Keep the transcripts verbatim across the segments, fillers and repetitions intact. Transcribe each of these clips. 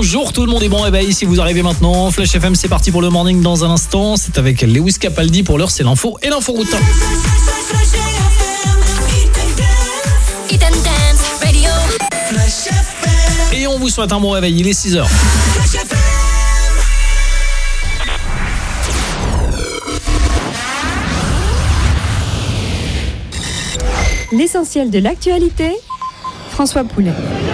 bonjour tout le monde et bon réveil si vous arrivez maintenant. Flash F M, c'est parti pour le morning dans un instant. C'est avec Lewis Capaldi pour l'heure, c'est l'info et l'inforoute. Et on vous souhaite un bon réveil, il est six heures. L'essentiel de l'actualité, François Poulet.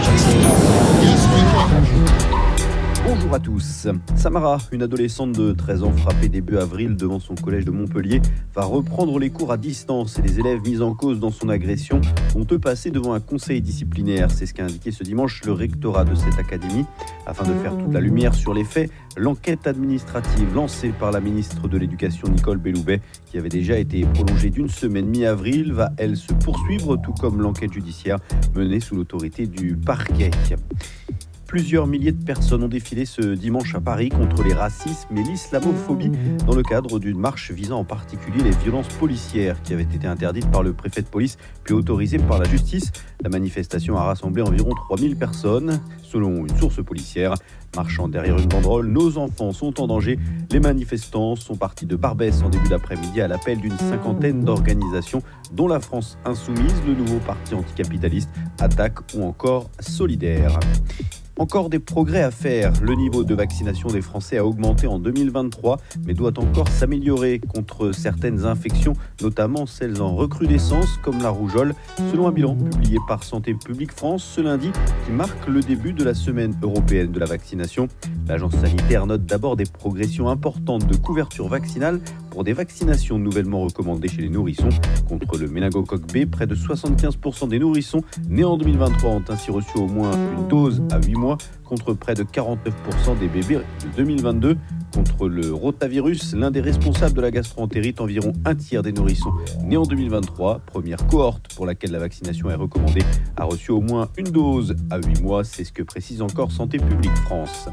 Bonjour à tous. Samara, une adolescente de treize ans frappée début avril devant son collège de Montpellier, va reprendre les cours à distance et les élèves mis en cause dans son agression vont eux passer devant un conseil disciplinaire. C'est ce qu'a indiqué ce dimanche le rectorat de cette académie. Afin de faire toute la lumière sur les faits, l'enquête administrative lancée par la ministre de l'Éducation Nicole Belloubet, qui avait déjà été prolongée d'une semaine mi-avril, va elle se poursuivre, tout comme l'enquête judiciaire menée sous l'autorité du parquet. Plusieurs milliers de personnes ont défilé ce dimanche à Paris contre les racismes et l'islamophobie dans le cadre d'une marche visant en particulier les violences policières qui avait été interdite par le préfet de police puis autorisée par la justice. La manifestation a rassemblé environ trois mille personnes. Selon une source policière, marchant derrière une banderole, nos enfants sont en danger. Les manifestants sont partis de Barbès en début d'après-midi à l'appel d'une cinquantaine d'organisations dont la France Insoumise, le nouveau parti anticapitaliste, Attaque ou encore Solidaire. Encore des progrès à faire. Le niveau de vaccination des Français a augmenté en deux mille vingt-trois, mais doit encore s'améliorer contre certaines infections, notamment celles en recrudescence comme la rougeole, selon un bilan publié par Santé publique France ce lundi, qui marque le début de la semaine européenne de la vaccination. L'agence sanitaire note d'abord des progressions importantes de couverture vaccinale pour des vaccinations nouvellement recommandées chez les nourrissons. Contre le méningocoque B, près de soixante-quinze pour cent des nourrissons nés en deux mille vingt-trois ont ainsi reçu au moins une dose à huit mois, contre près de quarante-neuf pour cent des bébés de deux mille vingt-deux. Contre le rotavirus, l'un des responsables de la gastroentérite, environ un tiers des nourrissons nés en deux mille vingt-trois, première cohorte pour laquelle la vaccination est recommandée, a reçu au moins une dose à huit mois. C'est ce que précise encore Santé publique France.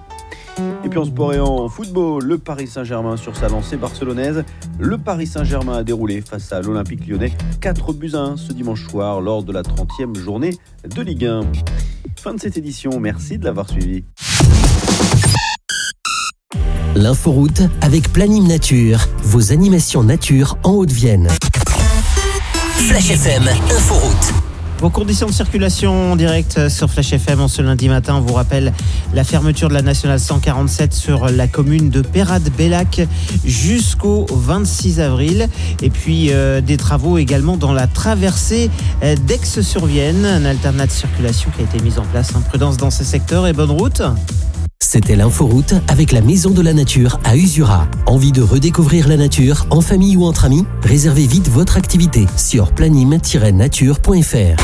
Et puis en sport et en football, le Paris Saint-Germain sur sa lancée barcelonaise. Le Paris Saint-Germain a déroulé face à l'Olympique Lyonnais quatre buts à un ce dimanche soir lors de la trentième journée de Ligue un. Fin de cette édition, merci de l'avoir suivi. L'inforoute avec Planime Nature, vos animations nature en Haute-Vienne. Flash F M, Inforoute. Vos conditions de circulation en direct sur Flash F M en ce lundi matin. On vous rappelle la fermeture de la nationale cent quarante-sept sur la commune de Peyrade-Bellac jusqu'au vingt-six avril. Et puis euh, des travaux également dans la traversée d'Aix-sur-Vienne. Un alternat de circulation qui a été mis en place. Prudence dans ces secteurs et bonne route. C'était l'inforoute avec la Maison de la Nature à Usura. Envie de redécouvrir la nature en famille ou entre amis? Réservez vite votre activité sur planime tiret nature point f r.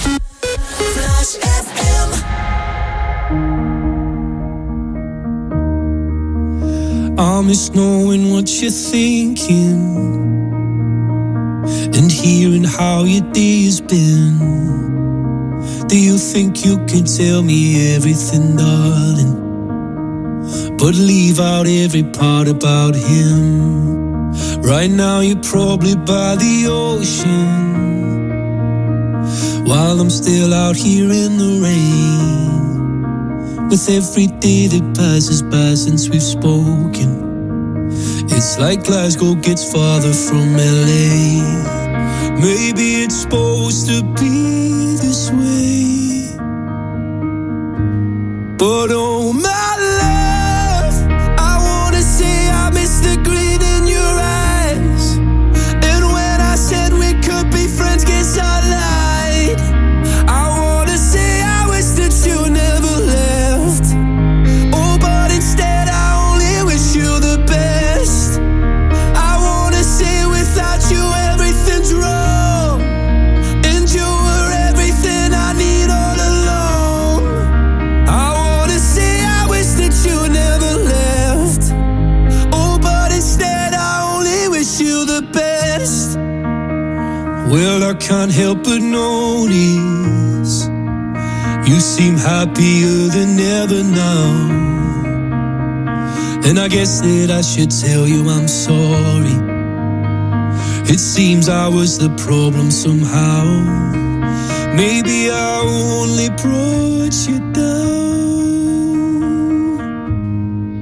I miss knowing what you're thinking and hearing how your day's been. Do you think you can tell me everything, darling? But leave out every part about him. Right now you're probably by the ocean, while I'm still out here in the rain. With every day that passes by since we've spoken, it's like Glasgow gets farther from L A. Maybe it's supposed to be this way, but oh my the green in your eyes, and when I said we could be friends, guess I lied. I wanna say I wish that you never left, oh, but instead I only wish you the best. I wanna say without you everything's wrong, and you were everything I need all along. I wanna say I wish that you never left, instead I only wish you the best. Well, I can't help but notice you seem happier than ever now, and I guess that I should tell you I'm sorry. It seems I was the problem somehow. Maybe I only brought you down.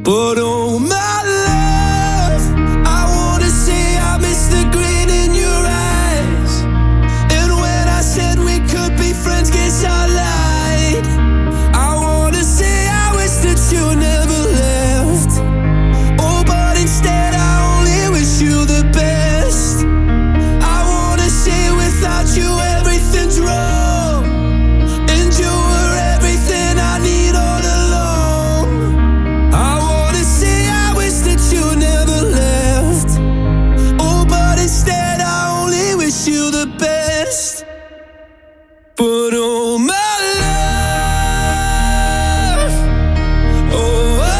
But oh my love, I wanna say I miss the grin in your eyes. And when I said we could be friends, guess I lied. I wanna say I wish that you never left. Oh, but instead I only wish you the best. I wanna say without you everything's wrong, and you were everything I need all along. I wanna say I wish that you never left. Oh, but instead I only wish you the best. But oh my love, oh, oh,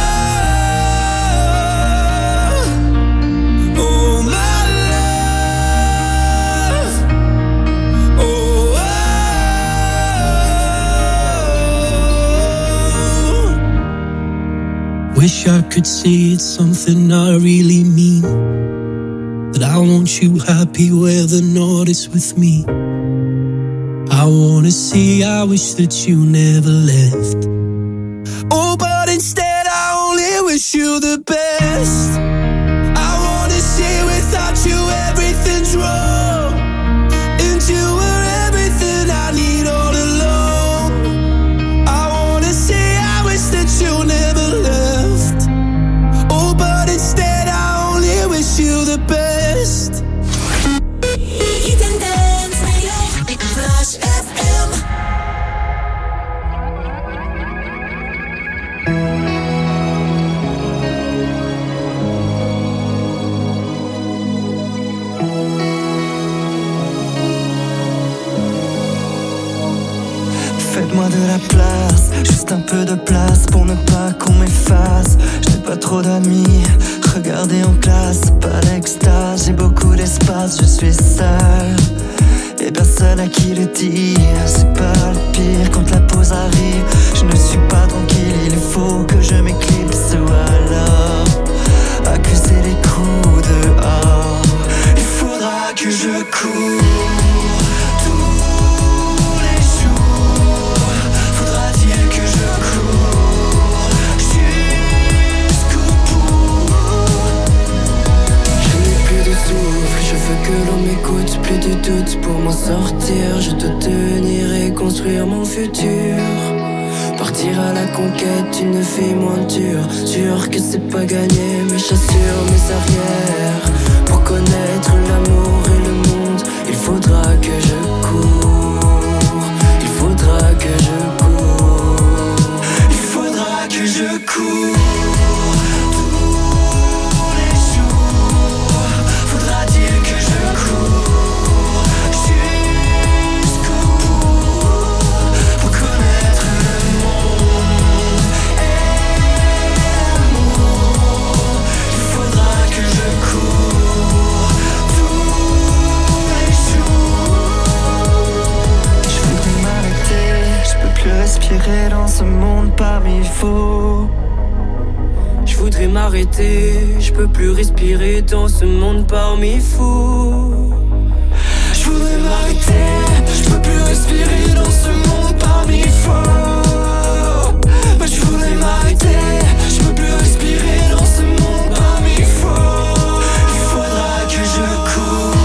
oh my love, oh, oh. Wish I could say it's something I really mean, that I want you happy where the north is with me. I wanna say I wish that you never left. Oh, but instead I only wish you the best. I wanna say without you everything's wrong, and you were everything I need all along. I wanna say I wish that you never left. Oh, but instead I only wish you the best. Hit and Dance Radio, Flash F M. Faites-moi de la place, juste un peu de place pour ne pas qu'on m'efface. Je n'ai pas trop d'amis, regardez en classe, pas l'extase. J'ai beaucoup d'espace, je suis seul et personne à qui le dire. C'est pas le pire quand la pause arrive, je ne suis pas tranquille. Il faut que je m'éclipse ou alors accuser les coups dehors. Il faudra que je cours que l'on m'écoute, plus de doute pour m'en sortir. Je dois tenir et construire mon futur. Partir à la conquête, une fille moins dure. Sûr que c'est pas gagné, mais j'assure mes arrières. Pour connaître l'amour et le monde, il faudra que je cours. Il faudra que je cours. Il faudra que je cours. Respirer dans ce monde parmi faux. Je voudrais m'arrêter, je peux plus respirer dans ce monde parmi fous. Je voudrais m'arrêter, je peux plus respirer dans ce monde parmi faux. Mais je voudrais m'arrêter, je peux plus respirer dans ce monde parmi faux. Il faudra que je cours.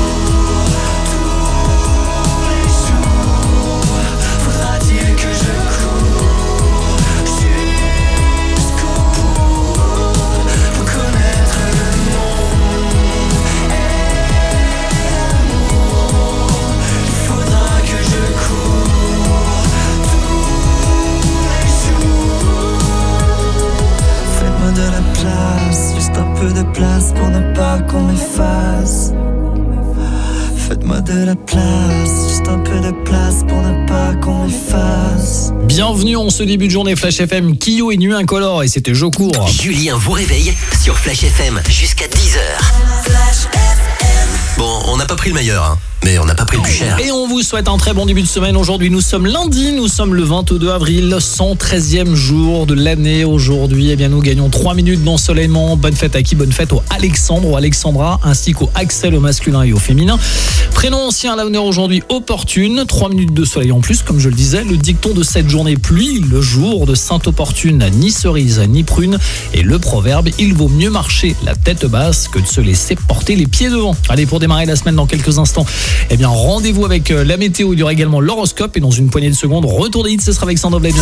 De la place, juste un peu de place pour ne pas qu'on m'efface. Faites-moi de la place, juste un peu de place pour ne pas qu'on m'efface. Bienvenue en ce début de journée Flash F M, Kyo et Nuit Incolore, et c'était Jocourt. Julien vous réveille sur Flash F M jusqu'à dix heures. Flash F M. Bon, on n'a pas pris le meilleur, hein, mais on n'a pas pris le plus cher. Et on vous souhaite un très bon début de semaine. Aujourd'hui, nous sommes lundi, nous sommes le vingt-deux avril, cent treizième jour de l'année. Aujourd'hui, eh bien, nous gagnons trois minutes d'ensoleillement. Bonne fête à qui? Bonne fête au Alexandre, au Alexandra, ainsi qu'au Axel au masculin et au féminin. Prénom ancien à l'honneur aujourd'hui, opportune. trois minutes de soleil en plus, comme je le disais. Le dicton de cette journée, pluie. Le jour de Sainte Opportune, ni cerise, ni prune. Et le proverbe, il vaut mieux marcher la tête basse que de se laisser porter les pieds devant. Allez, pour démarrer la semaine dans quelques instants, eh bien, rendez-vous avec la météo. Il y aura également l'horoscope. Et dans une poignée de secondes, retour des hits, ce sera avec Sound of Legend.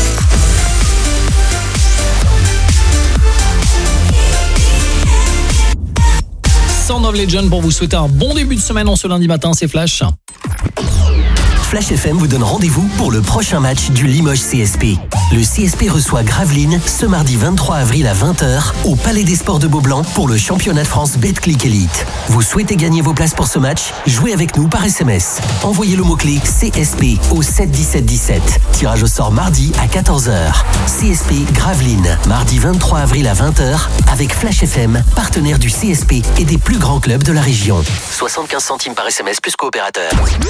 Sound of Legend pour vous souhaiter un bon début de semaine en ce lundi matin, c'est Flash. Flash F M vous donne rendez-vous pour le prochain match du Limoges C S P. Le C S P reçoit Gravelines ce mardi vingt-trois avril à vingt heures au Palais des Sports de Beaublanc pour le championnat de France Betclic Elite. Vous souhaitez gagner vos places pour ce match? Jouez avec nous par S M S. Envoyez le mot-clé C S P au sept dix-sept dix-sept. Tirage au sort mardi à quatorze heures. C S P Gravelines, mardi vingt-trois avril à vingt heures avec Flash F M, partenaire du C S P et des plus grands clubs de la région. soixante-quinze centimes par S M S plus coopérateur.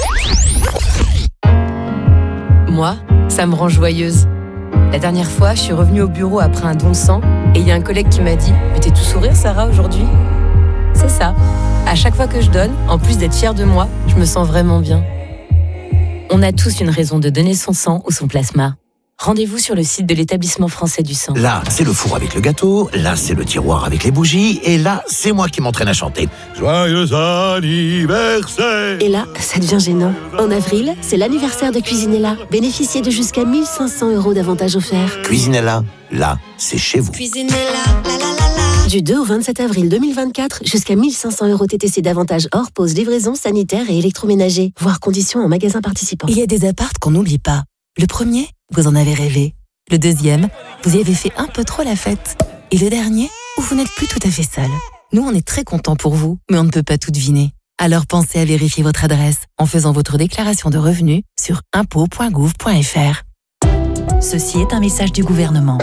Moi, ça me rend joyeuse. La dernière fois, je suis revenue au bureau après un don de sang et il y a un collègue qui m'a dit « Mais t'es tout sourire, Sarah, aujourd'hui ?» C'est ça. À chaque fois que je donne, en plus d'être fière de moi, je me sens vraiment bien. On a tous une raison de donner son sang ou son plasma. Rendez-vous sur le site de l'établissement français du sang. Là, c'est le four avec le gâteau, là, c'est le tiroir avec les bougies, et là, c'est moi qui m'entraîne à chanter. Joyeux anniversaire! Et là, ça devient gênant. En avril, c'est l'anniversaire de Cuisinella. Bénéficiez de jusqu'à mille cinq cents euros d'avantages offerts. Cuisinella, là, c'est chez vous. Cuisinella, la la la la. Du deux au vingt-sept avril deux mille vingt-quatre, jusqu'à mille cinq cents euros T T C d'avantages hors pause, livraison, sanitaire et électroménager. Voir conditions en magasin participant. Il y a des appartes qu'on n'oublie pas. Le premier, vous en avez rêvé. Le deuxième, vous y avez fait un peu trop la fête. Et le dernier, où vous n'êtes plus tout à fait seul. Nous, on est très contents pour vous, mais on ne peut pas tout deviner. Alors pensez à vérifier votre adresse en faisant votre déclaration de revenus sur impôts point gouv point f r. Ceci est un message du gouvernement.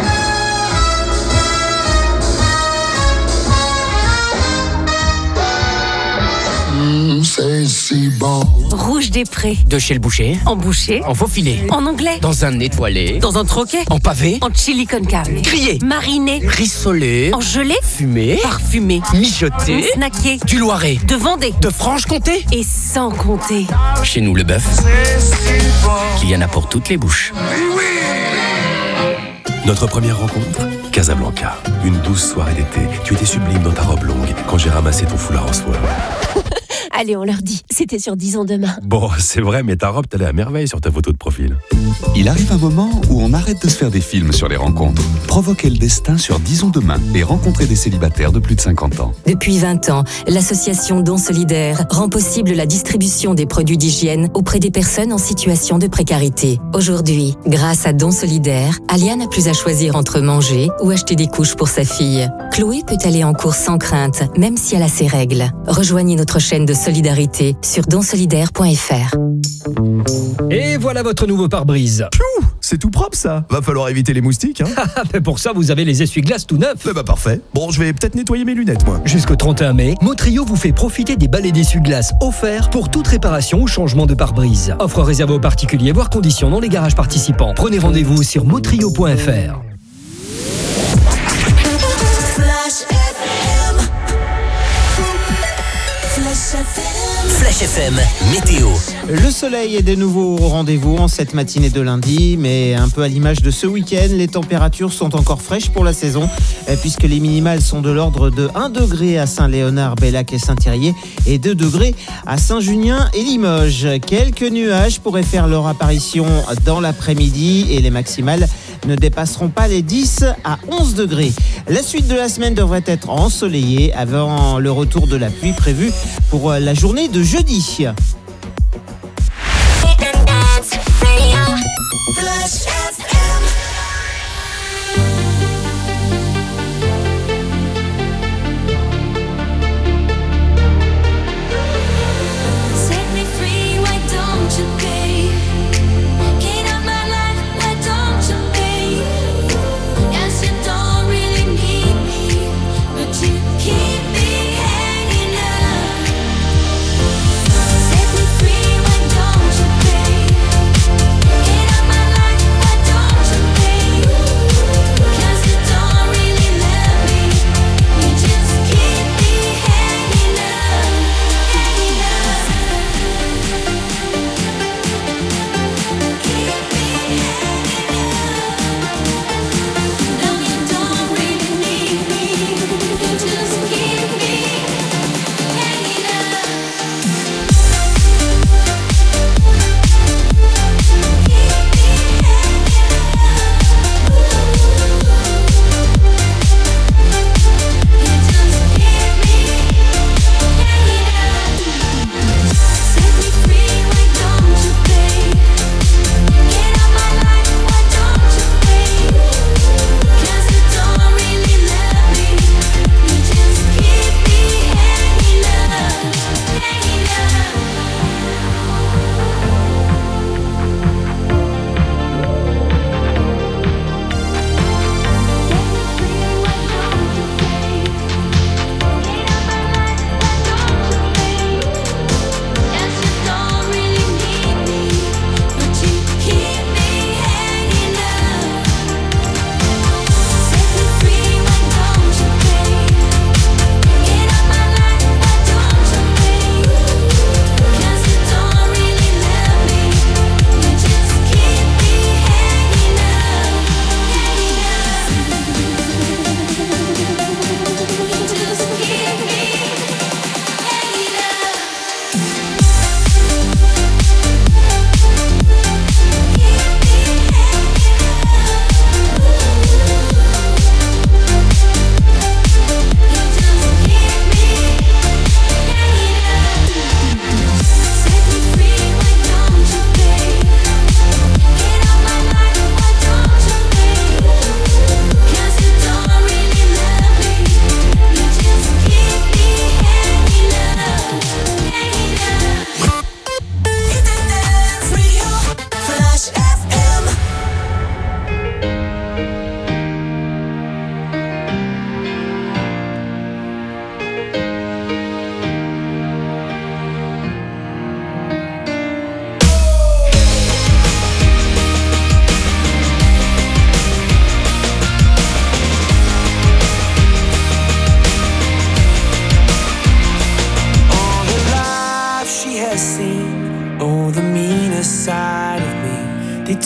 C'est si bon. Rouge des Prés. De chez le boucher. En boucher. En faufilé. En anglais. Dans un étoilé. Dans un troquet. En pavé. En chili con carne. Grillé. Mariné. Rissolé. En gelé. Fumé. Parfumé. Mijoté. Snacké. Du Loiret. De Vendée. De Franche-Comté. Et sans compter. Chez nous, le bœuf, il y en a pour toutes les bouches. Notre première rencontre, Casablanca. Une douce soirée d'été. Tu étais sublime dans ta robe longue quand j'ai ramassé ton foulard en soie. Allez, on leur dit, c'était sur dix ans demain. Bon, c'est vrai, mais ta robe t'allait à merveille sur ta photo de profil. Il arrive un moment où on arrête de se faire des films sur les rencontres. Provoquez le destin sur dix ans demain et rencontrez des célibataires de plus de cinquante ans. Depuis vingt ans, l'association Dons Solidaires rend possible la distribution des produits d'hygiène auprès des personnes en situation de précarité. Aujourd'hui, grâce à Dons Solidaires, Alia n'a plus à choisir entre manger ou acheter des couches pour sa fille. Chloé peut aller en cours sans crainte, même si elle a ses règles. Rejoignez notre chaîne de solidarité sur dons solidaires point f r. Et voilà votre nouveau pare-brise. Piou, c'est tout propre ça. Va falloir éviter les moustiques. Hein. Mais pour ça, vous avez les essuie-glaces tout neufs. Eh bah parfait. Bon, je vais peut-être nettoyer mes lunettes moi. Jusqu'au trente et un mai, Motrio vous fait profiter des balais d'essuie-glaces offerts pour toute réparation ou changement de pare-brise. Offre réservée aux particuliers, voire conditions dans les garages participants. Prenez rendez-vous sur motrio point f r. Flash F M, météo. Le soleil est de nouveau au rendez-vous en cette matinée de lundi, mais un peu à l'image de ce week-end, les températures sont encore fraîches pour la saison, puisque les minimales sont de l'ordre de un degré à Saint-Léonard, Bellac et Saint-Thirier, et deux degrés à Saint-Junien et Limoges. Quelques nuages pourraient faire leur apparition dans l'après-midi, et les maximales ne dépasseront pas les dix à onze degrés. La suite de la semaine devrait être ensoleillée avant le retour de la pluie prévue pour la journée de jeudi.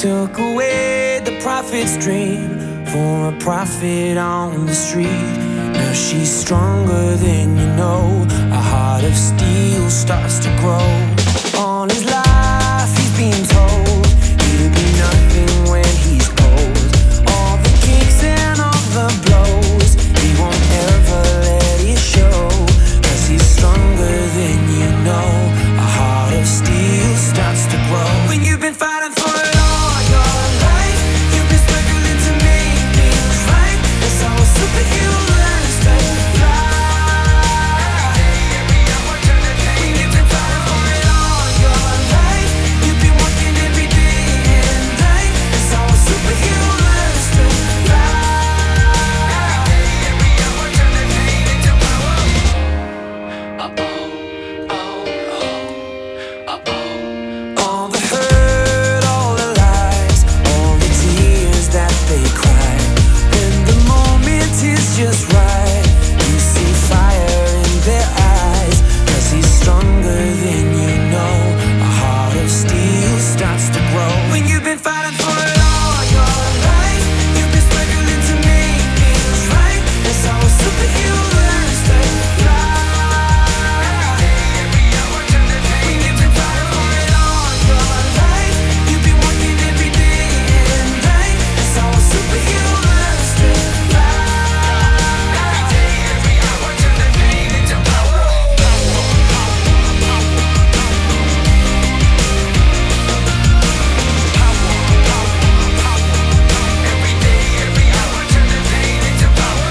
took away the prophet's dream for a prophet on the street. Now she's stronger than you know. A heart of steel starts to grow. All his life he's been told he'll be nothing when he's old. All the kicks and all the blows, he won't ever let it show. Cause he's stronger than you know. A heart of steel starts to grow. When you've been fighting for it all your life, you've been struggling to make things right. That's how a superhero learns to fly. When you've been fighting for it all your life, you've been working every day and night. That's how a superhero learns to fly. All the hurt, all the lies, all the tears that they cry. When the moment is just right, you see fire in their eyes. Cause he's stronger than you know. A heart of steel starts to grow. When you've been fighting for it all your life, you've been struggling to make things right. That's how a superhero learns to fly. When you've been fighting for it all your life, you've been working every day and night. That's how a superhero learns to fly. Every day, every hour, turn the pain into power. Every day, every hour, turn the pain into power.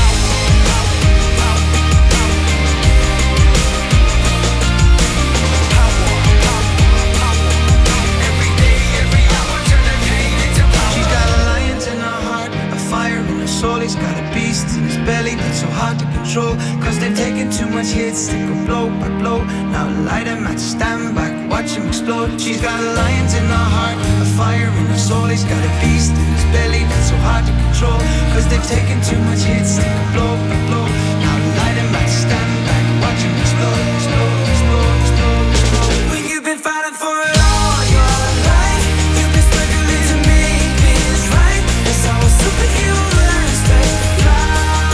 Every day, every hour, turn the pain into power. She's got a lion in her heart, a fire in her soul. He's got a beast in his belly that's so hard to control. Cause they've taken too much hits, they go blow by blow. Now light him at stand back, watch him explode. She's got a lion in her heart, a fire in her soul. He's got a beast in his belly that's so hard to control. Cause they've taken too much hits, they go blow by blow. Now light him at stand back, watch him explode, explode, explode, explode, explode. When you've been fighting for it all your life, you've been struggling to make things right. That's how a superhero learns to fly.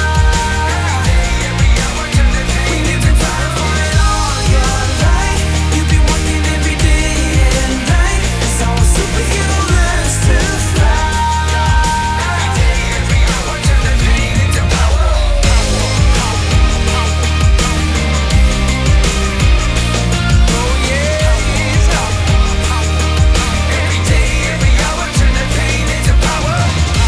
When you've been fighting for it all your life, you've been working every day and night. That's how a superhero learns to fly. Every day, every hour, turn the pain into power. Oh yeah, it's up. Every day, every hour, turn the pain into power.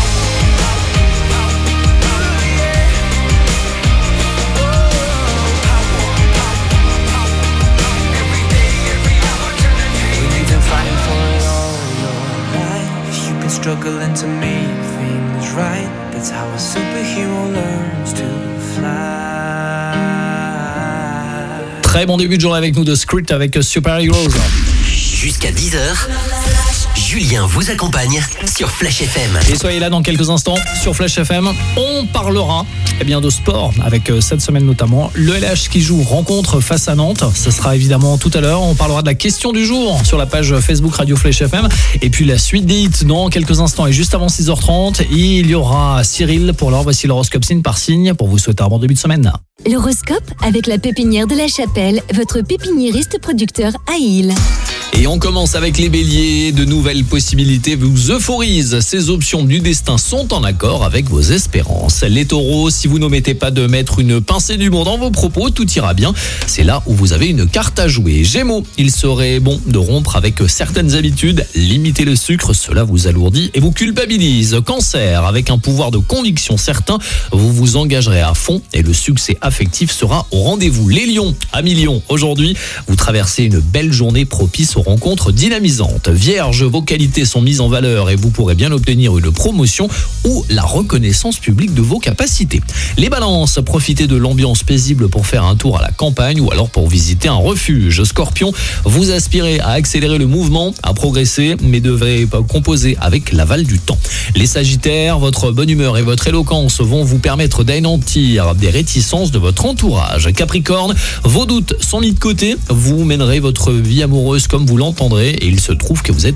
Every day, every hour, turn the pain. When you've been fighting for it all your life, you've been struggling to make things right. That's how a superhero learns to fly. Très bon début de journée avec nous de Script avec Super Heroes. Jusqu'à dix heures, Julien vous accompagne sur Flash F M. Et soyez là dans quelques instants sur Flash F M. On parlera eh bien, de sport avec euh, cette semaine notamment. Le L H qui joue rencontre face à Nantes. Ce sera évidemment tout à l'heure. On parlera de la question du jour sur la page Facebook Radio Flash F M. Et puis la suite des hits dans quelques instants. Et juste avant six heures trente, il y aura Cyril pour l'heure. Voici l'horoscope signe par signe pour vous souhaiter un bon début de semaine. L'horoscope avec la pépinière de la Chapelle, votre pépiniériste producteur à Île. Et on commence avec les béliers. De nouvelles possibilités vous euphorisent. Ces options du destin sont en accord avec vos espérances. Les taureaux, si vous n'omettez pas de mettre une pincée d'humour dans vos propos, tout ira bien. C'est là où vous avez une carte à jouer. Gémeaux, il serait bon de rompre avec certaines habitudes. Limitez le sucre, cela vous alourdit et vous culpabilise. Cancer, avec un pouvoir de conviction certain, vous vous engagerez à fond et le succès affectif sera au rendez-vous. Les lions, à millions, aujourd'hui, vous traversez une belle journée propice aux rencontres dynamisantes. Vierge, vos qualités sont mises en valeur et vous pourrez bien obtenir une promotion ou la reconnaissance publique de vos capacités. Les balances, profitez de l'ambiance paisible pour faire un tour à la campagne ou alors pour visiter un refuge. Scorpion, vous aspirez à accélérer le mouvement, à progresser, mais devrez composer avec l'aval du temps. Les sagittaires, votre bonne humeur et votre éloquence vont vous permettre d'anéantir des réticences de votre entourage. Capricorne, vos doutes sont mis de côté, vous mènerez votre vie amoureuse comme vous l'entendrez et il se trouve que vous êtes positif.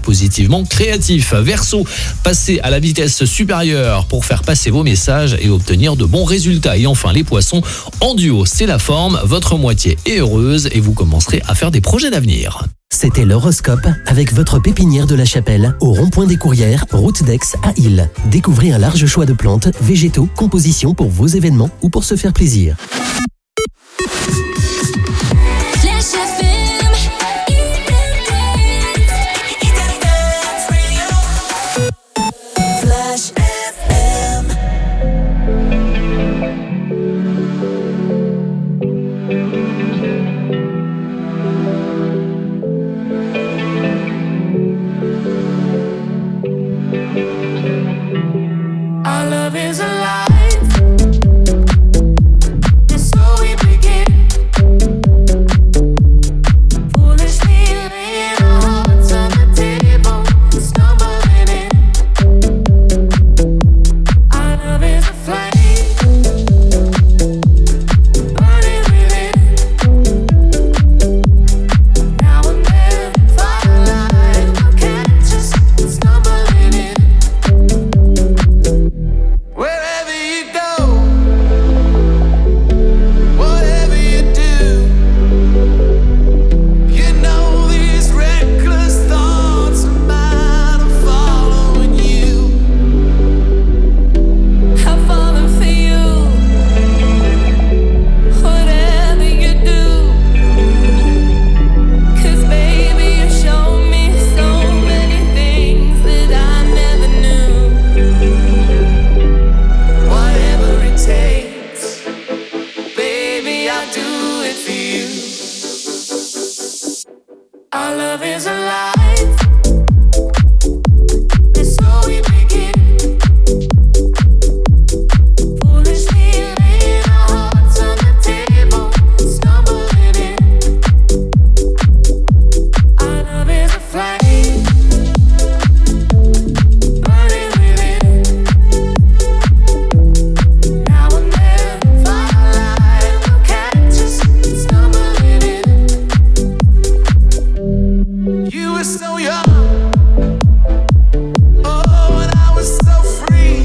relativement créatif. Verseau, passez à la vitesse supérieure pour faire passer vos messages et obtenir de bons résultats. Et enfin les poissons, en duo, c'est la forme, votre moitié est heureuse et vous commencerez à faire des projets d'avenir. C'était l'horoscope avec votre pépinière de la Chapelle au rond-point des Courrières, route d'Aix à Ille. Découvrez un large choix de plantes, végétaux, compositions pour vos événements ou pour se faire plaisir. Our love is alive. It's so we begin. Foolishly laying our hearts on the table, stumbling in. Our love is a flame, burning within. Now and then, firelight will catch us stumbling in. Wherever you go, whatever you do, you know these reckless thoughts of mine are following you. I've fallen for you, whatever you do. 'Cause baby, you show me so many things that I never knew. Whatever it takes, baby, I'll do it for you. Our love is alive. It's so we begin. Foolishly laying our hearts on the table, stumbling in. Our love is a flame, burning within. Now and then, firelight will catch us stumbling in. You were so young, oh, and I was so free.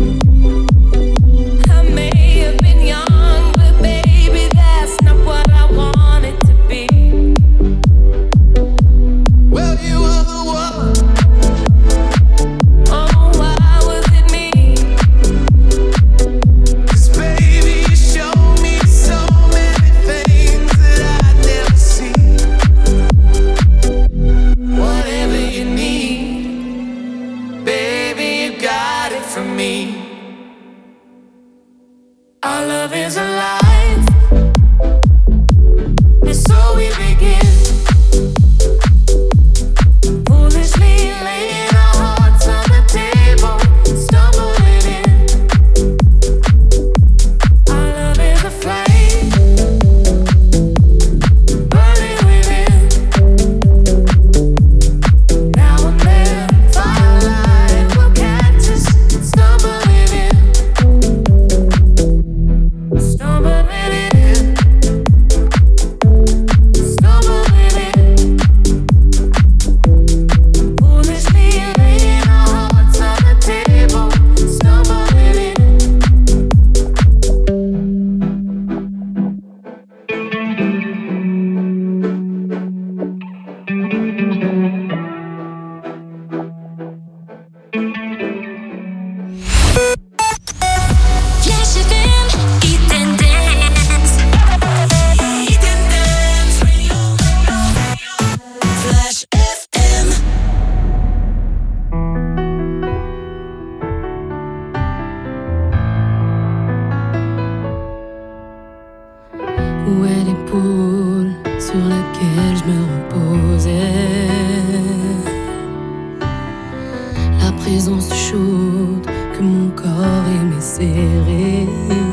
I may have been young, but baby, that's not what I wanted to be. Well, you were the one. Oh, why was it me? 'Cause baby, you showed me so many things that I'd never seen. Whatever you need, baby, you got it from me. Our love is alive. And so we begin. Foolishly laying our hearts on the table, stumbling in. Our love is a flame, burning within. Now and then, firelight will catch us stumbling in. Stumbling in. Stumbling in. Foolishly laying our hearts on the table, stumbling in. Flash F M, Eat and Dance. Eat and Dance Radio. Flash F M. Où est l'épaule sur laquelle je me reposais? La présence chaude que mon corps aimait serrer.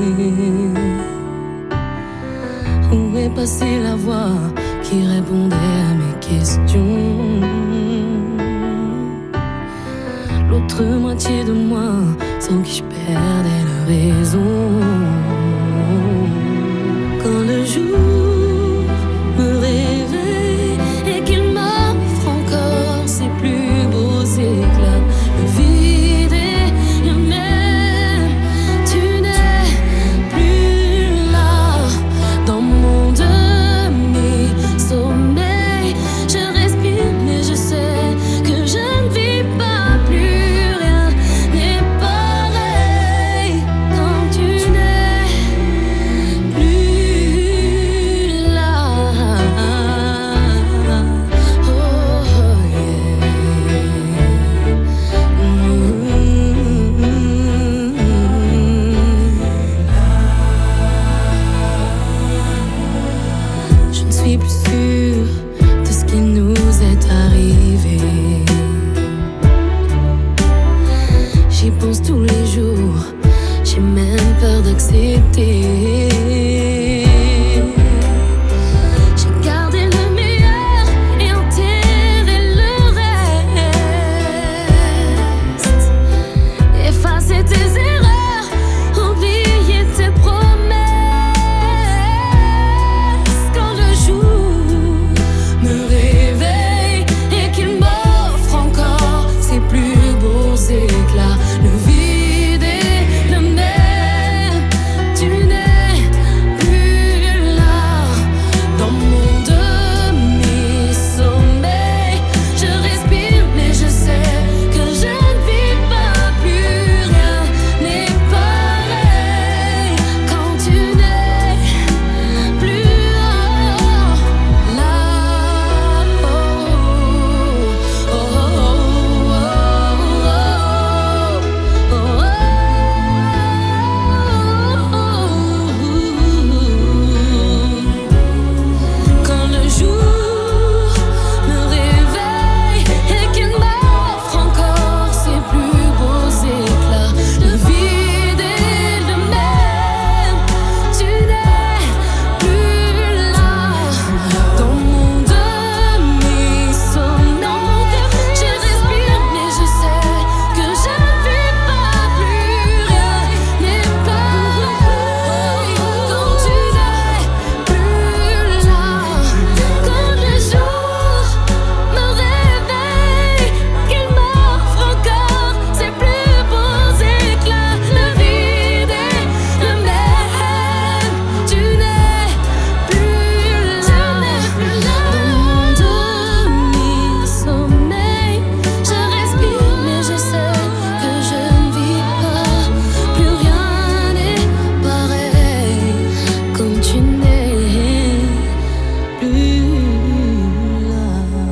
Où est passée la voix qui répondait à mes questions? L'autre moitié de moi sans qui je perdais la raison. Quand le jour me réveille et qu'il m'offre encore ses plus beaux j'y pense tous les jours. J'ai même peur d'accepter. J'ai gardé le meilleur et enterré le reste. Effacer tes erreurs, oublier tes promesses. Quand le jour me réveille et qu'il m'offre encore ses plus beaux éclats, le vide est le même. Tu n'es plus là dans mon demi-sommeil. Je respire mais je sais que je ne vis pas. Plus rien n'est pareil quand tu n'es plus là. Oh, oh, oh, oh, quand le jour me réveille et qu'il m'offre encore ses plus beaux éclats, le vide est le même. Tu n'es plus là dans mon demi-sommeil. Je respire mais je sais que je ne vis pas. Plus rien n'est pareil quand tu n'es plus là. Quand le jour me réveille, qu'il m'offre encore ses plus beaux éclats, le vide est le même. Tu n'es plus là dans mon demi-sommeil. Je respire mais je sais que je ne vis pas. Plus rien n'est pareil quand tu n'es plus là.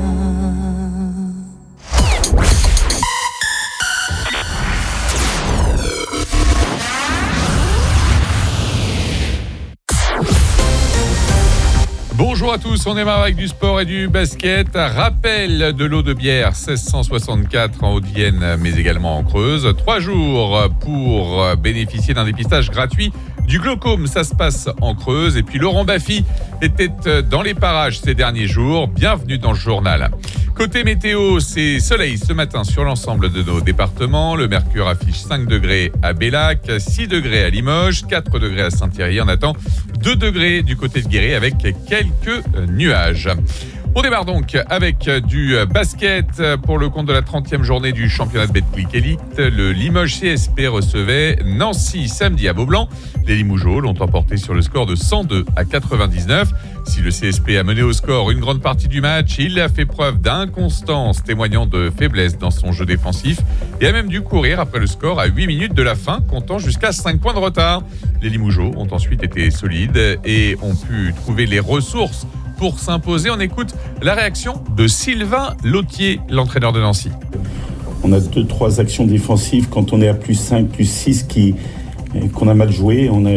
Bonjour à tous, on démarre avec du sport et du basket. Rappel de l'eau de bière seize cent soixante-quatre en Haute-Vienne, mais également en Creuse. Trois jours pour bénéficier d'un dépistage gratuit du glaucome. Ça se passe en Creuse. Et puis Laurent Baffy était dans les parages ces derniers jours. Bienvenue dans le journal. Côté météo, c'est soleil ce matin sur l'ensemble de nos départements. Le mercure affiche cinq degrés à Bellac, six degrés à Limoges, quatre degrés à Saint-Thierry. On attend deux degrés du côté de Guéret avec quelques nuages. On démarre donc avec du basket pour le compte de la trentième journée du championnat de Betclic Elite. Le Limoges C S P recevait Nancy samedi à Beaublanc. Les Limougeaux l'ont emporté sur le score de cent deux à quatre-vingt-dix-neuf. Si le C S P a mené au score une grande partie du match, il a fait preuve d'inconstance, témoignant de faiblesse dans son jeu défensif et a même dû courir après le score à huit minutes de la fin, comptant jusqu'à cinq points de retard. Les Limougeaux ont ensuite été solides et ont pu trouver les ressources pour s'imposer. On écoute la réaction de Sylvain Lautier, l'entraîneur de Nancy. On a deux, trois actions défensives quand on est à plus cinq, plus six qui, qu'on a mal joué. On a,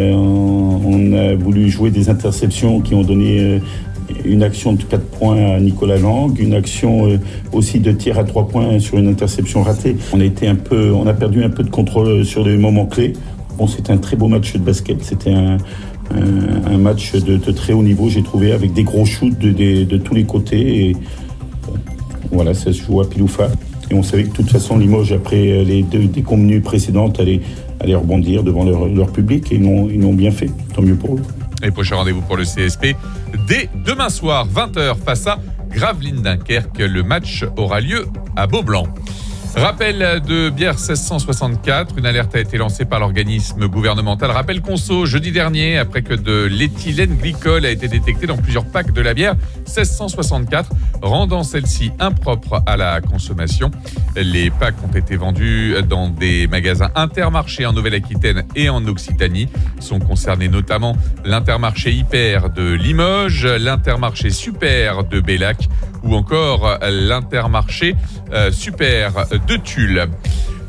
on a voulu jouer des interceptions qui ont donné une action de quatre points à Nicolas Lang, une action aussi de tir à trois points sur une interception ratée. On a été un peu, on a perdu un peu de contrôle sur les moments clés. Bon, c'était un très beau match de basket. C'était un Un, un match de, de très haut niveau, j'ai trouvé, avec des gros shoots de, de, de tous les côtés. Et bon, voilà, ça se joue à pile ou face. Et on savait que de toute façon, Limoges, après les deux déconvenues précédentes, allait, allait rebondir devant leur, leur public. Et ils l'ont, ils l'ont bien fait. Tant mieux pour eux. Et prochain rendez-vous pour le C S P dès demain soir, vingt heures, face à Gravelines Dunkerque. Le match aura lieu à Beaublanc. Rappel de bière seize cent soixante-quatre, une alerte a été lancée par l'organisme gouvernemental Rappel Conso jeudi dernier après que de l'éthylène glycol a été détecté dans plusieurs packs de la bière seize cent soixante-quatre, rendant celle-ci impropre à la consommation. Les packs ont été vendus dans des magasins Intermarché en Nouvelle-Aquitaine et en Occitanie. Sont concernés notamment l'Intermarché Hyper de Limoges, l'Intermarché Super de Bellac ou encore l'Intermarché euh, Super de Tulle.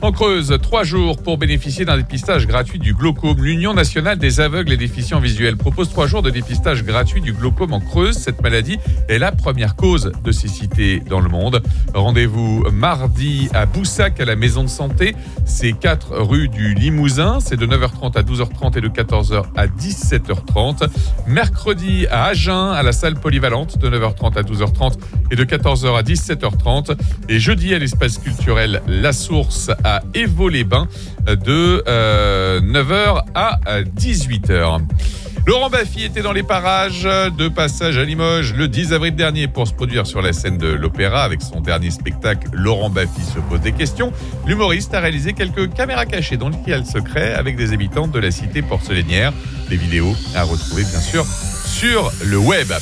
En Creuse, trois jours pour bénéficier d'un dépistage gratuit du glaucome. L'Union nationale des aveugles et déficients visuels propose trois jours de dépistage gratuit du glaucome en Creuse. Cette maladie est la première cause de cécité dans le monde. Rendez-vous mardi à Boussac à la maison de santé. C'est quatre rue du Limousin. C'est de neuf heures trente à douze heures trente et de quatorze heures à dix-sept heures trente. Mercredi à Agen à la salle polyvalente de neuf heures trente à douze heures trente et de quatorze heures à dix-sept heures trente. Et jeudi à l'espace culturel La Source à à Évaux-les-Bains de euh, neuf heures à dix-huit heures. Laurent Baffy était dans les parages de passage à Limoges le dix avril dernier pour se produire sur la scène de l'Opéra avec son dernier spectacle Laurent Baffy se pose des questions. L'humoriste a réalisé quelques caméras cachées dans lesquelles il y a le secret avec des habitants de la cité porcelainière. Des vidéos à retrouver bien sûr sur le web.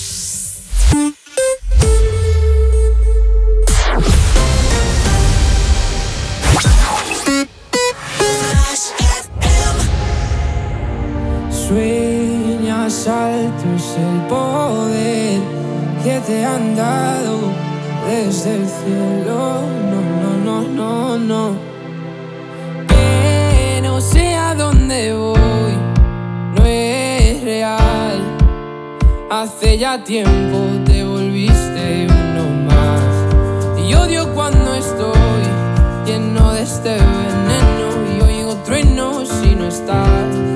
Sueñas alto es el poder que te han dado desde el cielo. No, no, no, no, no. Que no sé a dónde voy, no es real. Hace ya tiempo te volviste uno más. Y odio cuando estoy lleno de este veneno y oigo truenos si no estás.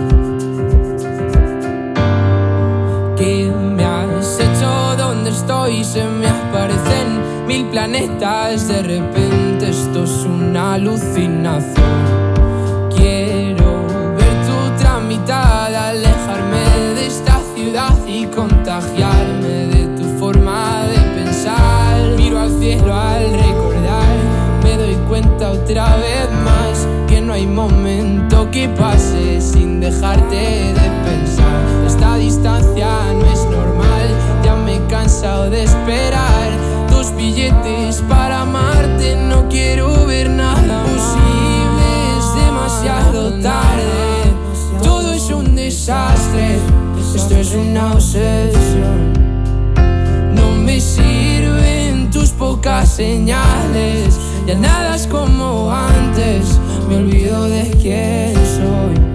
¿Qué me has hecho? ¿Dónde estoy? Se me aparecen mil planetas. De repente esto es una alucinación. Quiero ver tu tramitada, alejarme de esta ciudad y contagiarme de tu forma de pensar. Miro al cielo al recordar, me doy cuenta otra vez más que no hay momento que pase sin dejarte de pensar. Esta distancia no es normal, ya me he cansado de esperar tus billetes para amarte. No quiero ver nada posible, es demasiado tarde. Todo es un desastre, esto es una obsesión. No me sirven tus pocas señales, ya nada es como antes, me olvido de quién soy.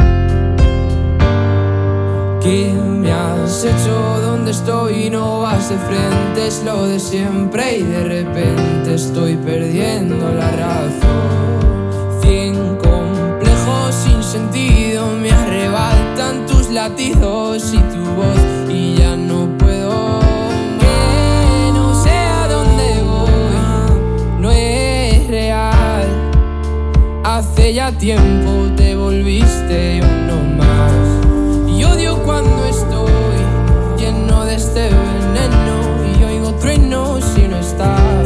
¿Qué me has hecho? ¿Dónde estoy? No vas de frente, es lo de siempre y de repente estoy perdiendo la razón. Cien complejos sin sentido me arrebatan tus latidos y tu voz y ya no puedo. Que no sé a dónde voy, no es real. Hace ya tiempo te volviste uno más. Y odio cuando estoy lleno de este veneno y oigo truenos si no estás.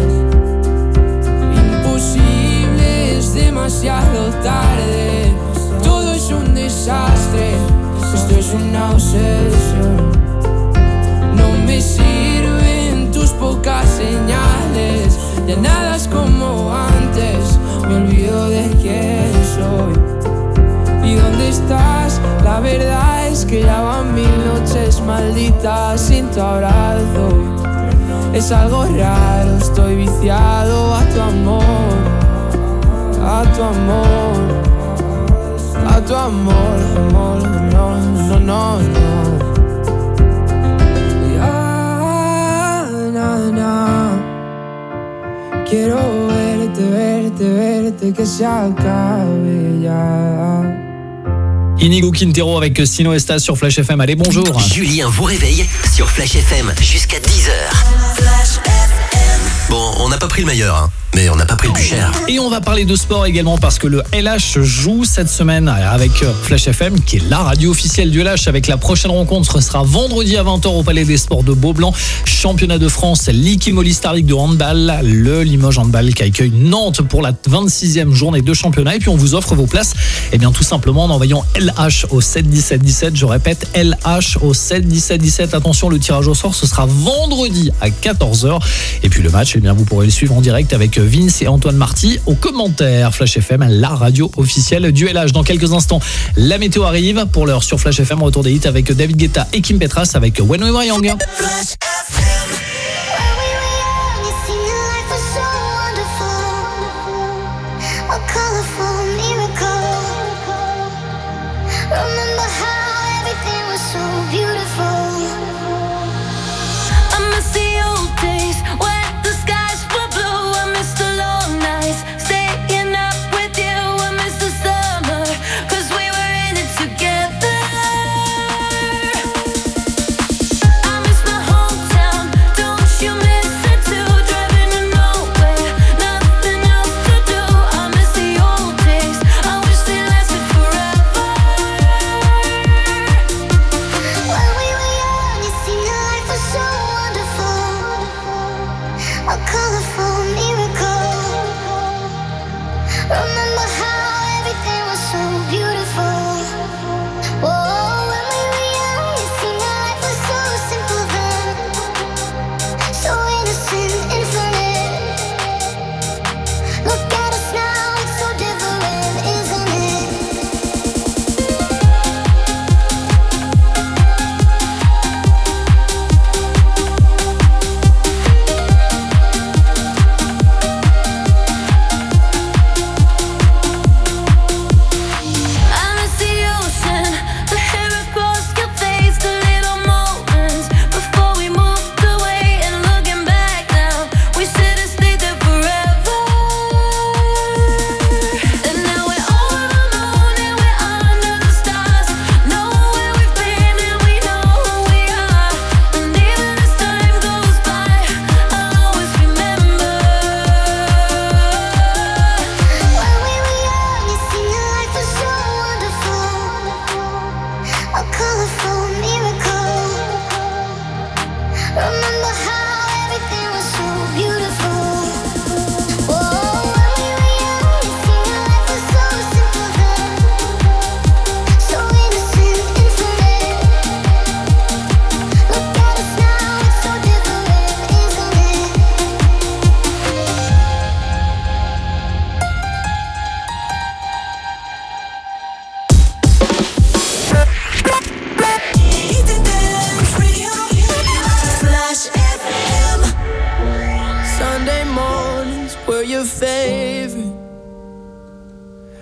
Imposible, es demasiado tarde. Todo es un desastre, esto es una obsesión. No me sirven tus pocas señales, ya nada es como antes, me olvido de quién soy. ¿Y dónde estás? La verdad es que ya van mil noches malditas sin tu abrazo. Es algo raro, estoy viciado a tu amor, a tu amor, a tu amor, amor, no, no, no, no. Ya, na, na. Quiero verte, verte, verte, que se acabe ya. Inigo Quintero avec Sino Estas sur Flash F M. Allez, bonjour. Julien vous réveille sur Flash F M jusqu'à dix heures. Bon, on n'a pas pris le meilleur, hein, mais on n'a pas pris le plus cher. Et on va parler de sport également parce que le L H joue cette semaine avec Flash F M, qui est la radio officielle du L H. Avec la prochaine rencontre, ce sera vendredi à vingt heures au Palais des Sports de Beaublanc. Championnat de France, Ligue Molly Star League de handball. Le Limoges Handball qui accueille Nantes pour la vingt-sixième journée de championnat. Et puis on vous offre vos places, eh bien tout simplement en envoyant L H au sept dix-sept dix-sept. Je répète, L H au sept dix-sept dix-sept. Attention, le tirage au sort, ce sera vendredi à quatorze heures. Et puis le match, eh bien vous pourrez le suivre en direct avec Vince et Antoine Marty au commentaire. Flash F M, la radio officielle du L H. Dans quelques instants, la météo arrive. Pour l'heure sur Flash F M, retour des hits avec David Guetta et Kim Petras avec When We Were Young. Okay.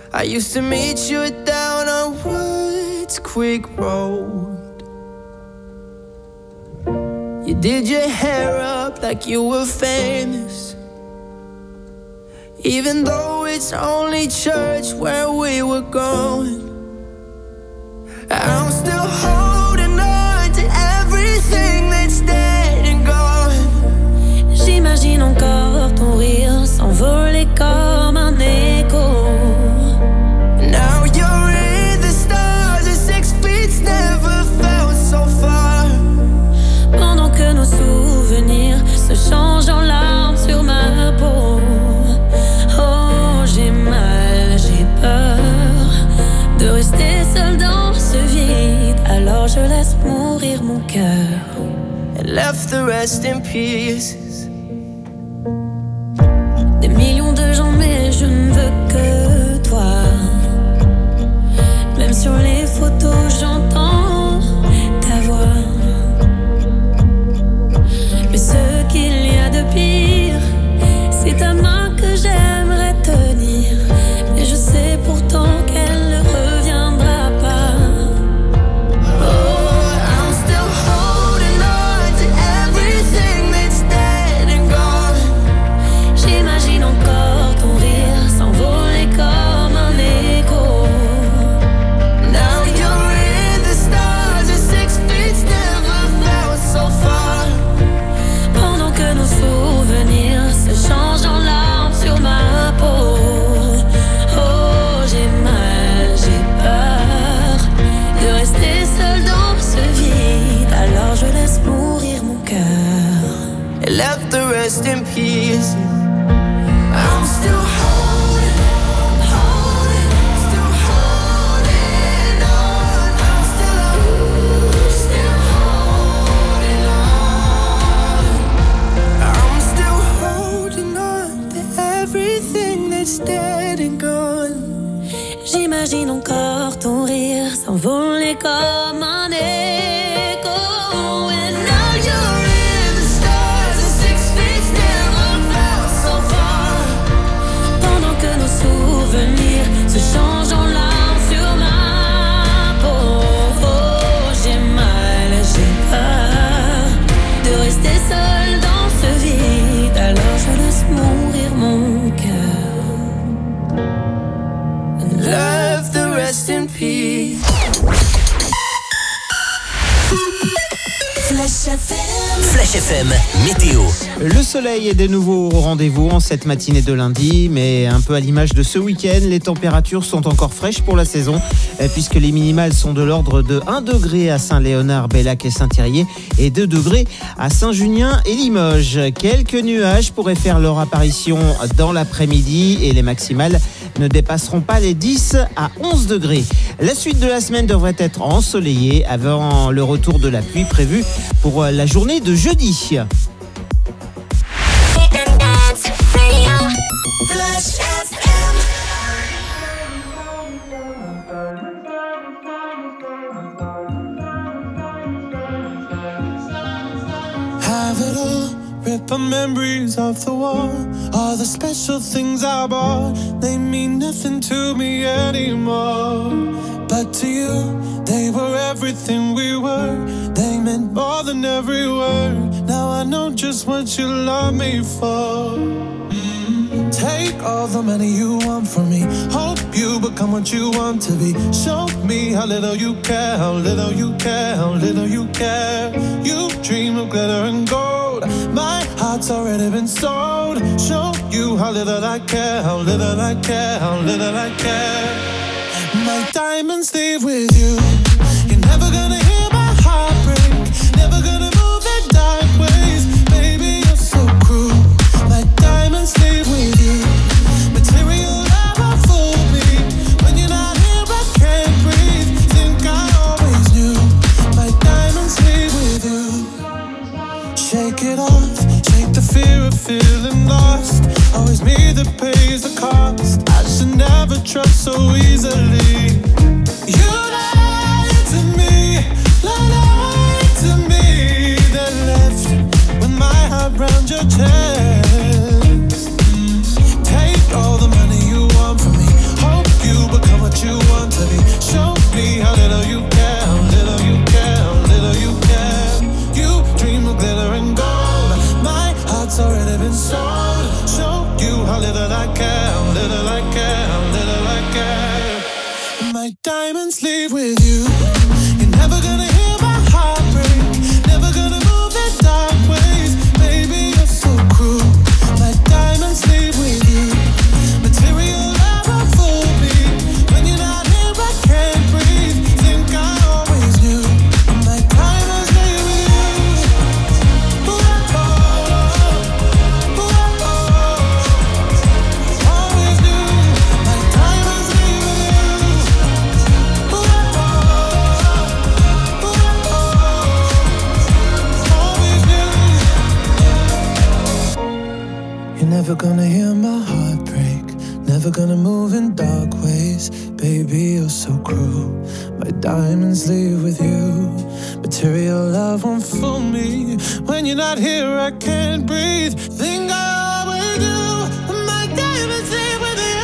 I used to meet you down on Woods Creek Road. You did your hair up like you were famous, even though it's only church where we were going. I'm still holding on to everything that's dead and gone. J'imagine encore ton rire s'envoler comme un écho. Now you're in the stars, and six feet's never felt so far. Pendant que nos souvenirs se changent en larmes sur ma peau. Oh, j'ai mal, j'ai peur de rester seule dans ce vide. Alors je laisse mourir mon cœur. And left the rest in pieces. Des millions de gens, mais je ne veux que toi. Même sur les photos, j'entends ta voix. Mais ce qu'il y a de pire, c'est ta main que j'aimerais tenir. Mais je sais pourtant qu'elle ne reviendra pas. Oh, I'm still holding on to everything that's dead and gone. J'imagine encore ton rire s'envoler comme un écho. Now you're in the stars, and six feet's never felt so far. Pendant que nos souvenirs se changent en larmes sur ma peau. Oh, j'ai mal, j'ai peur de rester seule dans ce vide. Alors je laisse mourir mon cœur. And left the rest in pieces. I'm still holding on, holding, still holding on. I'm still, still holding on. I'm still holding on to everything that's dead and gone. J'imagine encore ton rire s'envoler comme un écho. And now you're In the stars, and six feet's never felt so far. pendant que nos souvenirs se changent en larmes sur ma peau. Oh, j'ai mal, j'ai peur de rester seule dans ce vide. Alors je laisse mourir mon cœur. And Left the rest in peace. Flash F M. Flash F M, météo. Le soleil est de nouveau au rendez-vous en cette matinée de lundi, mais un peu à l'image de ce week-end, les températures sont encore fraîches pour la saison, euh, puisque les minimales sont de l'ordre de un degré à Saint-Léonard, Bellac et Saint-Thirier, et deux degrés à Saint-Junien et Limoges. Quelques nuages pourraient faire leur apparition dans l'après-midi, et les maximales ne dépasseront pas les dix à onze degrés. La suite de la semaine devrait être ensoleillée avant le retour de la pluie prévue pour la journée de jeudi. Flash F M. Have it all, rip the memories of the war. All the special things I bought, they mean nothing to me anymore. But to you, they were everything we were. They meant more than every word. Now I know just what you love me for. Mm. Take all the money you want from me. Hope you become what you want to be. Show me how little you care, how little you care, how little you care. You dream of glitter and gold. My heart's already been sold. Show you how little I care, how little I care, how little I care. My diamonds leave with you. You're never gonna hear my heart break. Never gonna move in dark ways. Baby, you're so cruel. My diamonds leave with you. Material never fooled me. When you're not here, I can't breathe. Think I always knew. My diamonds leave with you. Shake it off. Shake the fear of feeling lost. Always me that pays the cost. I should never trust so easily. You lied to me, lied to me. Then left with my heart round your chest. Take all the money you want from me. Hope you diamonds leave with you. You're never gonna hear my heart break. Never gonna move in dark ways. Baby, you're so cruel. My diamonds leave with you. Material never fool me. When you're not here, I can't breathe. Think I always knew. My diamonds leave with you. Ooh, oh, ooh, oh, always knew. My diamonds leave with you. Ooh, oh, ooh, always knew. You're never gonna hear my heart break. Never gonna move in dark ways. Baby, you're so cruel. My diamonds leave with you. Material love won't fool me. When you're not here, I can't breathe. Think I always do. My diamonds leave with you.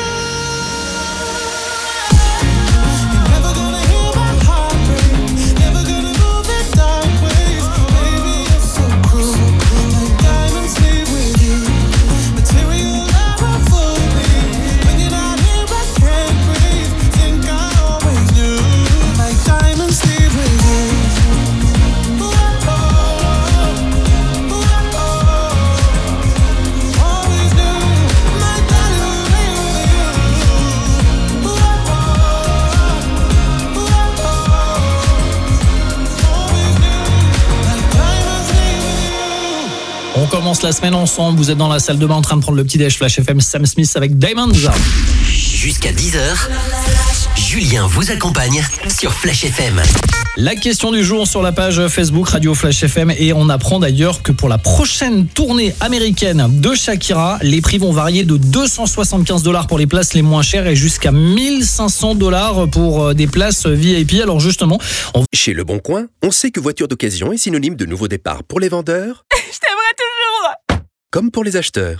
You're never gonna hear my heart break. Never gonna move in dark ways. Baby, you're so cruel. My diamonds leave with you. Material love won't fool me. When you're not here, I can't breathe. Think I always knew. My diamonds leave with you. Ooh, oh, ooh, oh, always knew. My diamonds leave with you. Ooh, oh, ooh, always knew. My diamonds leave with you. On commence la semaine ensemble. Vous êtes dans la salle de bain en train de prendre le petit déj Flash F M. Sam Smith avec Diamonds. Jusqu'à dix heures, Julien vous accompagne sur Flash F M. La question du jour sur la page Facebook Radio Flash F M, et on apprend d'ailleurs que pour la prochaine tournée américaine de Shakira, les prix vont varier de deux cent soixante-quinze dollars pour les places les moins chères et jusqu'à mille cinq cents dollars pour des places V I P. Alors justement, on... Chez Le Bon Coin, on sait que voiture d'occasion est synonyme de nouveau départ pour les vendeurs. Je t'aimerai toujours. Comme pour les acheteurs.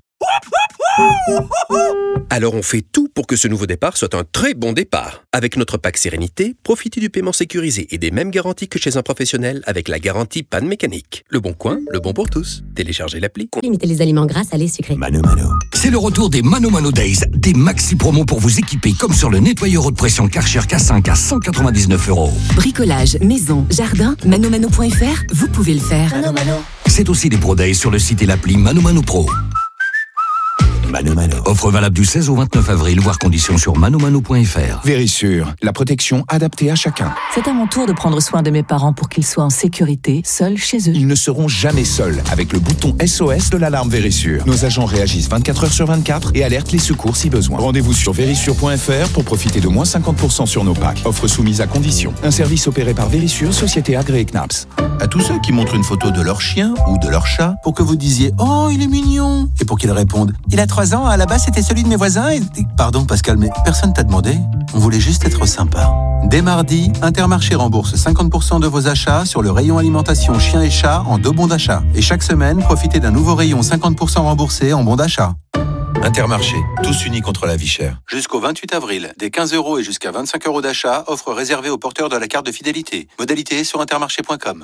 Alors on fait tout pour que ce nouveau départ soit un très bon départ. Avec notre pack Sérénité, profitez du paiement sécurisé et des mêmes garanties que chez un professionnel avec la garantie panne mécanique. Le Bon Coin, le bon pour tous. Téléchargez l'appli. Limitez les aliments gras, salés, sucrés. Mano Mano. C'est le retour des Mano Mano Days, des maxi promos pour vous équiper comme sur le nettoyeur haute pression Karcher K cinq à cent quatre-vingt-dix-neuf euros. Bricolage, maison, jardin, manomano point f r, vous pouvez le faire. Mano Mano. C'est aussi des Pro Days sur le site et l'appli Mano Mano Pro. Mano Mano. Offre valable du seize au vingt-neuf avril, voire conditions sur manomano point f r. Vérissure, la protection adaptée à chacun. C'est à mon tour de prendre soin de mes parents pour qu'ils soient en sécurité, seuls chez eux. Ils ne seront jamais seuls avec le bouton S O S de l'alarme Vérissure. Nos agents réagissent vingt-quatre heures sur vingt-quatre et alertent les secours si besoin. Rendez-vous sur vérissure point f r pour profiter de moins cinquante pour cent sur nos packs. Offre soumise à condition. Un service opéré par Vérissure, société agréée C N A P S. À tous ceux qui montrent une photo de leur chien ou de leur chat pour que vous disiez « Oh, il est mignon !» et pour qu'ils répondent « Il a trois ans, à la base c'était celui de mes voisins et... » Pardon Pascal, mais personne t'a demandé. On voulait juste être sympa. Dès mardi, Intermarché rembourse cinquante pour cent de vos achats sur le rayon alimentation chien et chat en deux bons d'achat. Et chaque semaine, profitez d'un nouveau rayon cinquante pour cent remboursé en bons d'achat. Intermarché, tous unis contre la vie chère. Jusqu'au vingt-huit avril, des quinze euros et jusqu'à vingt-cinq euros d'achat, offre réservée aux porteurs de la carte de fidélité. Modalité sur intermarché point com.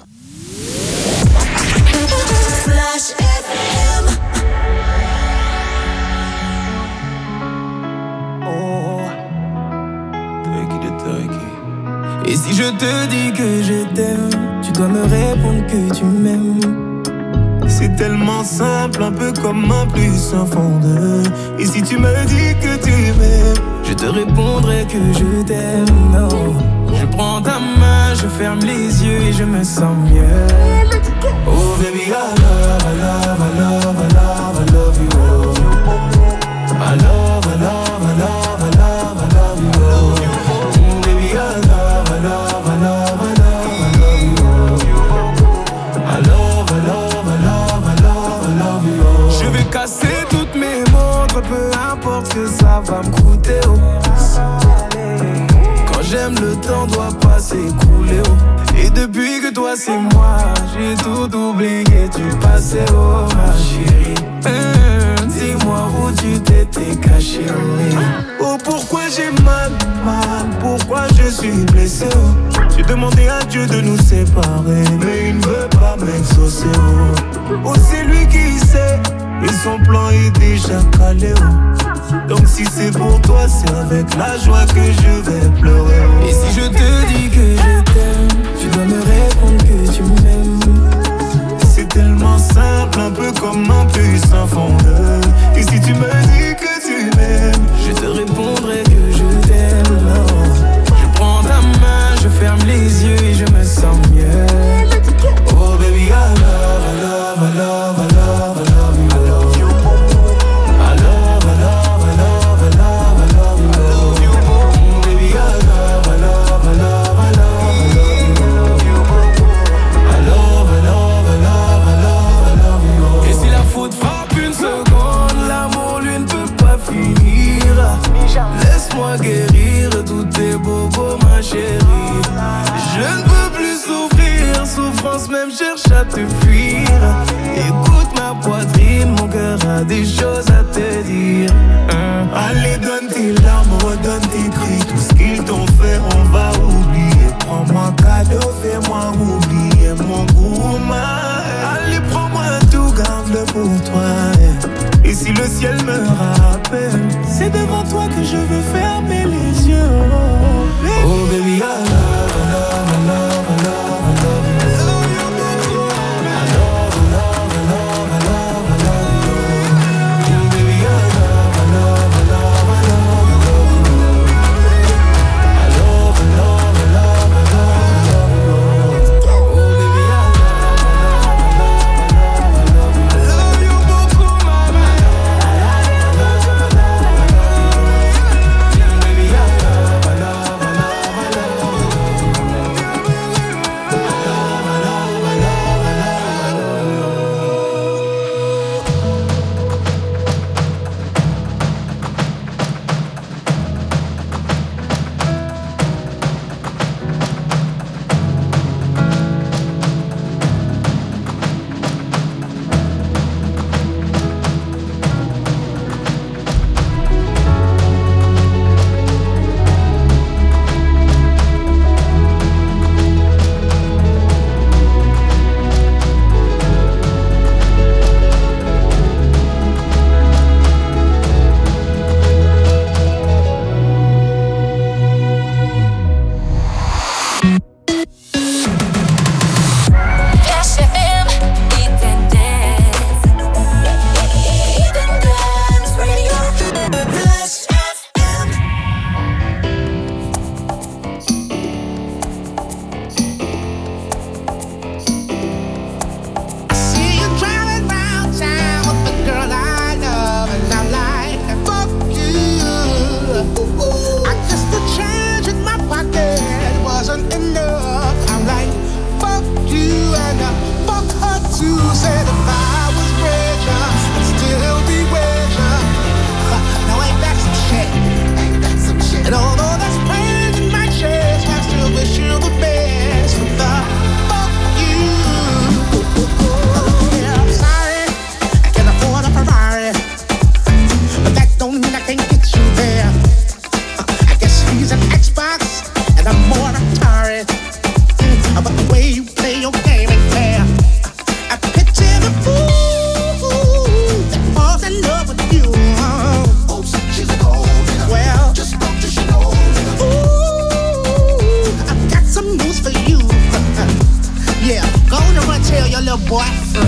Flash F M. Et si je te dis que je t'aime, tu dois me répondre que tu m'aimes. C'est tellement simple, un peu comme un plus un fond de. Et si tu me dis que tu m'aimes, je te répondrai que je t'aime. Oh. Je prends ta main, je ferme les yeux et je me sens mieux. Oh baby, I love, I love, I love, I love, I love you. Oh. I love, I love, I love, I love, I love you. Oh. Mm, baby, I love, I love, I love, I love, I love you. Oh. I love, I love, I love, I love, I love you. Oh. Je vais casser toutes mes montres, peu importe ce que ça va me coûter. Oh. Quand j'aime, le temps doit pas s'écouler. Oh. Et depuis que toi c'est moi, j'ai tout oublié, tu passais, oh ma chérie. Mmh, dis-moi où tu t'étais caché, oh. Oh pourquoi j'ai mal, mal, pourquoi je suis blessé, oh. J'ai demandé à Dieu de nous séparer, mais il ne veut pas m'exaucer, oh. Oh c'est lui qui sait, et son plan est déjà calé, oh. Donc si c'est pour toi, c'est avec la joie que je vais pleurer, oh. Et si cherche à te fuir. Écoute ma poitrine, mon cœur a des choses à te dire. Hein? Allez, donne tes larmes, redonne tes cris. Tout ce qu'ils t'ont fait, on va oublier. Prends-moi cadeau, fais-moi oublier mon goût. Allez, prends-moi tout, garde-le pour toi. Et si le ciel me rappelle, c'est devant toi que je veux fermer les yeux. Oh baby, oh, baby I love, I love, I love, I love. Boyfriend.